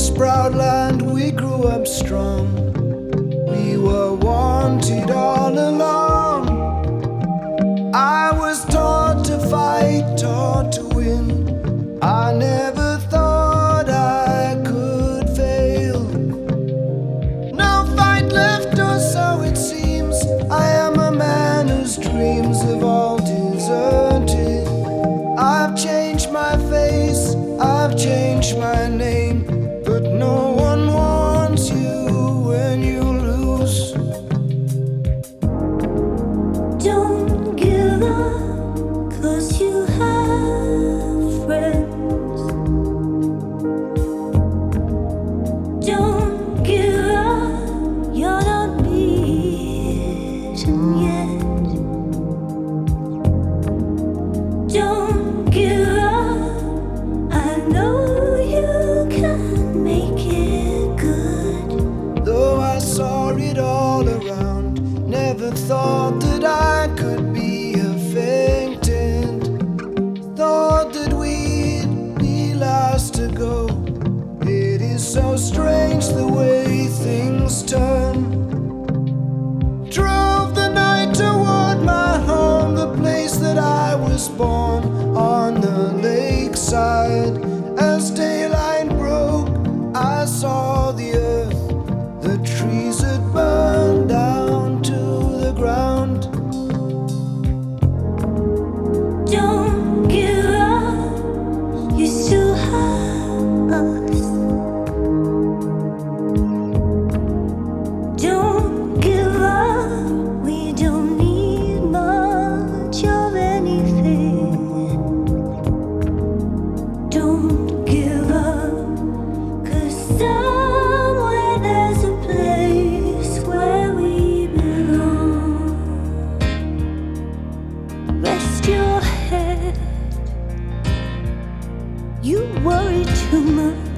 this proud land we grew up strong. We were wanted all along. I was taught to fight, taught to win. I never thought I could fail. No fight left, or so it seems. I am a man whose dreams have all deserted. I've changed my face, I've changed my name, but no one wants you when you lose. Don't give up, 'cause you have friends. Don't give up, you're not beaten yet. Don't give up, I know you can make it good. Though I saw it all around, never thought that I could be a faintant. Thought that we'd be last to go. It is so strange the way things turn. Drove the night toward my home, the place that I was born, on the lakeside. As daylight broke, I saw the earth. The trees had burned down to the ground. Don't give up, you still have us. Don't give up, we don't need much of anything. Don't give up, 'cause somewhere there's a place where we belong. Rest your head, you worry too much.